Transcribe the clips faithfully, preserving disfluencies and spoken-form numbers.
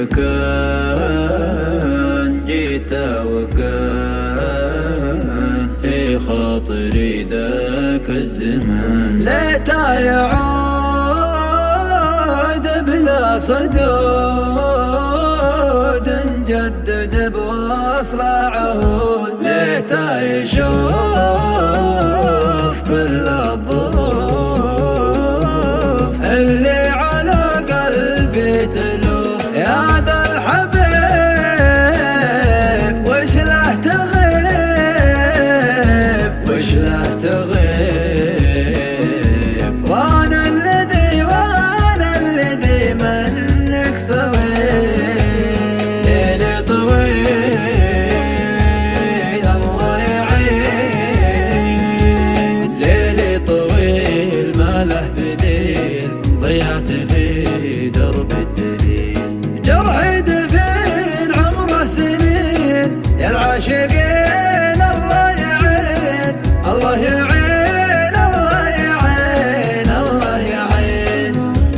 مكان جيت وكان في خاطري ذاك الزمان، ليتا يعود بلا صدود نجدد بوصل عهود، ليتا يشوف كل الظروف اللي على قلبي تلوف. يا ذا الحبيب وش له تغيب وش له تغيب، وانا الذي وانا الذي منك سويت. ليلي طويل الله يعين، ليلي طويل ما له بديل، ضيعت في درب الدليل. جرحي دفين عمره سنين، يا العاشقين الله يعين الله يعين الله يعين الله يعين.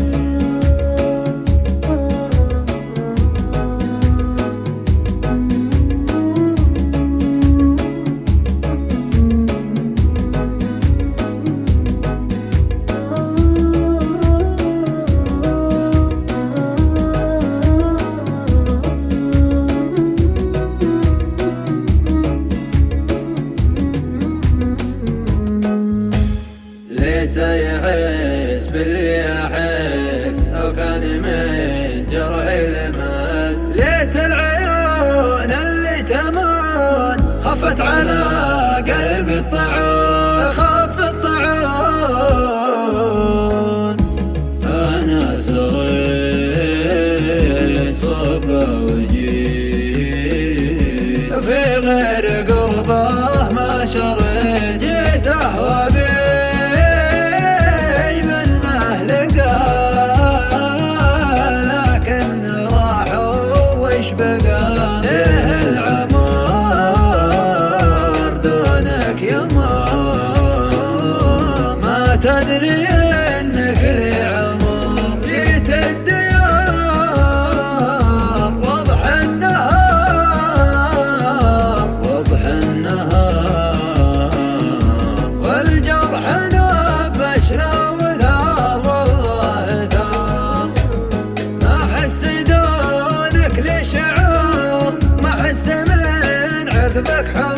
ليته يحس باللي احس، او كان من جرحي لمس. ليت العيون اللي تمون خفت على قلبي الطعون، خف الطعون. انا سريت صبه وجيت في غير قربه ما شريت، جيت اهوى بي تدري انك لي عمر. جيت الديار وضح النهار وضح النهار، والجرح نبشنا وثار والله ثار. ما احس دونك لي شعور، ما احس من عقبك حور.